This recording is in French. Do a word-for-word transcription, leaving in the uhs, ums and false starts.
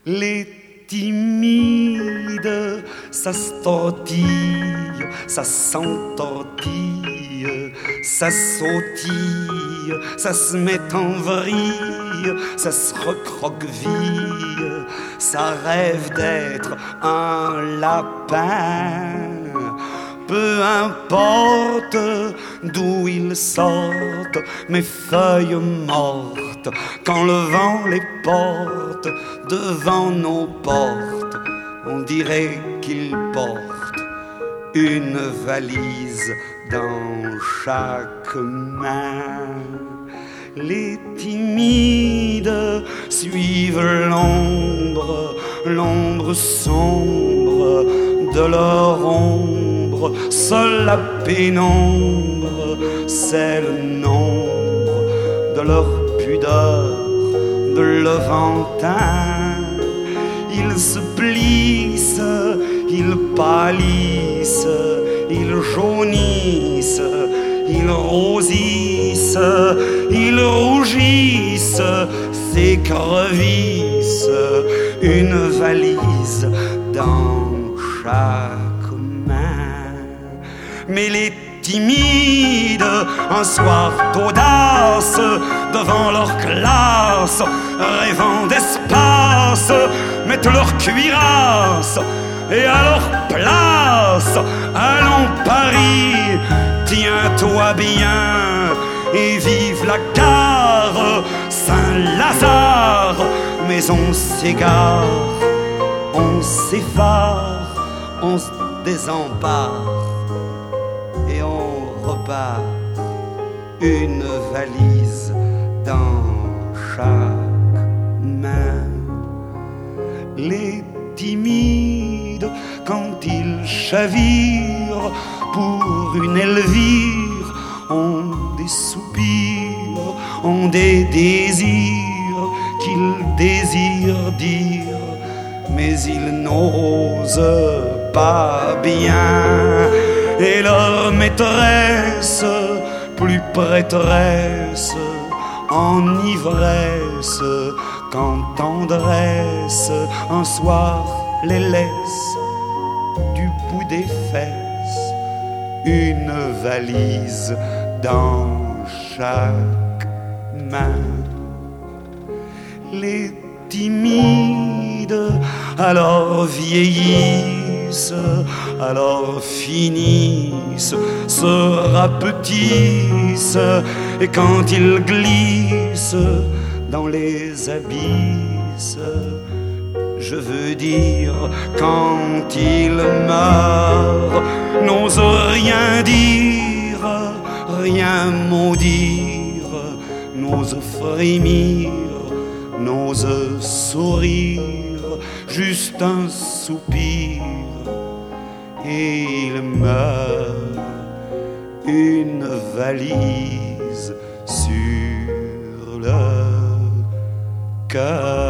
Les timides, ça se tortille, ça s'entortille, ça sautille, ça se met en vrille, ça se recroqueville, ça rêve d'être un lapin. Peu importe d'où ils sortent, mes feuilles mortes, quand le vent les porte devant nos portes, on dirait qu'ils portent une valise dans chaque main. Les timides suivent l'ombre, l'ombre sombre de leur ombre. Seule la pénombre, c'est le nombre de leur pudeur, de levantin. Ils se plissent, ils pâlissent, ils jaunissent, ils rosissent, ils rougissent, s'écrevissent, une valise dans chaque main. Mais les timides, un soir d'audace, devant leur classe, rêvant d'espace, mettent leur cuirasse et à leur place, allons Paris, tiens-toi bien et vive la gare Saint-Lazare. Mais on s'égare, on s'effare, on se désempare et on repart, une valise dans chaque main. Les timides, quand ils chavirent pour une Elvire, ont des soupirs, ont des désirs qu'ils désirent dire, mais ils n'osent pas bien. Et leur maîtresse, plus prêtresse, en ivresse qu'en tendresse, un soir les laisse du bout des fesses, une valise dans chaque main. Les timides alors vieillissent, alors finissent, se rapetissent, et quand ils glissent dans les abysses, je veux dire quand ils meurent, n'osent rien dire, rien maudire, n'osent frémir, n'osent sourire, juste un soupir, et ils meurent, une valise sur le cœur.